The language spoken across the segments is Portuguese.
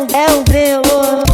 o grelo.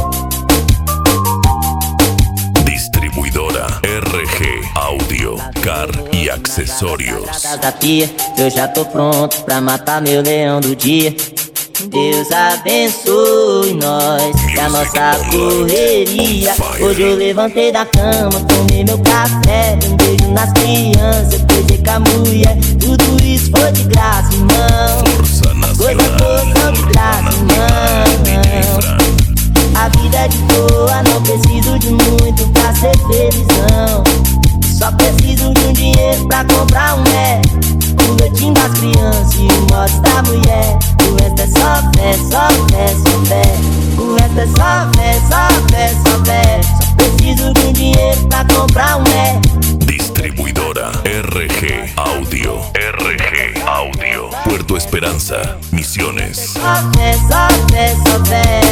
Distribuidora RG Áudio, Car e Acessórios. Da pia, eu já tô pronto pra matar meu leão do dia. Deus abençoe nós e a nossa correria. Hoje eu levantei da cama, tomei meu café, dei um beijo nas crianças, beijei com a mulher. Tudo isso foi de graça, irmão. Coisas boas são de graça, irmão. A vida é de boa, não preciso de muito pra ser felizão. Só preciso de um dinheiro pra comprar um o leitinho das crianças e o modo da mulher. O resto é só fé, só fé, só fé. O resto é só fé, só fé, só fé. Só preciso de um dinheiro pra comprar um Distribuidora RG Áudio, RG Áudio, Puerto Esperança, Misiones. Só fé, só fé, só fé.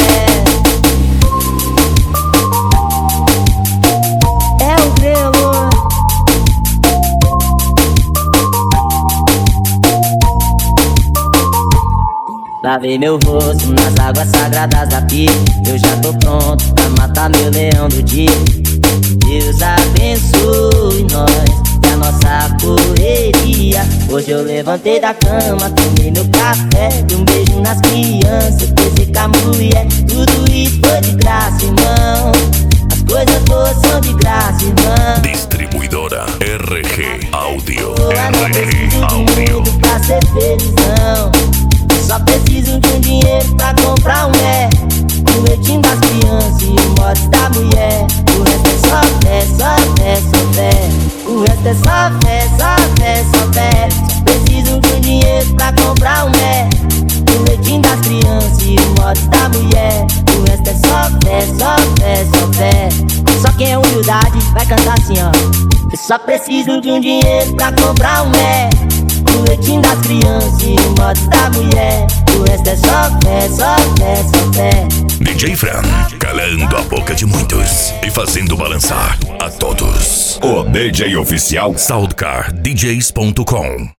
É o grelo. Lavei meu rosto nas águas sagradas da pia. Eu já tô pronto pra matar meu leão do dia. Deus abençoe nós e a nossa correria. Hoje eu levantei da cama, tomei meu café, dei um beijo nas crianças, beijei com a mulher. Tudo isso foi de graça, irmão. As coisas boas são de graça, irmão. Distribuidora RG Áudio, RG Áudio, pra ser felizão. Só preciso de um dinheiro pra comprar um o leitinho das crianças e o modo da mulher. O resto é só fé, só fé, só fé. O resto é só fé, só fé, só fé. Só preciso de um dinheiro pra comprar um o leitinho das crianças e o modo da mulher. O resto é só fé, só fé, só fé. Só quem é humildade vai cantar assim, ó. Eu só preciso de um dinheiro pra comprar um o leitinho das crianças e o modo da mulher. O resto é só fé, só fé, só fé. DJ Fran, calando a boca de muitos e fazendo balançar a todos. O DJ oficial SoundcarDJs.com.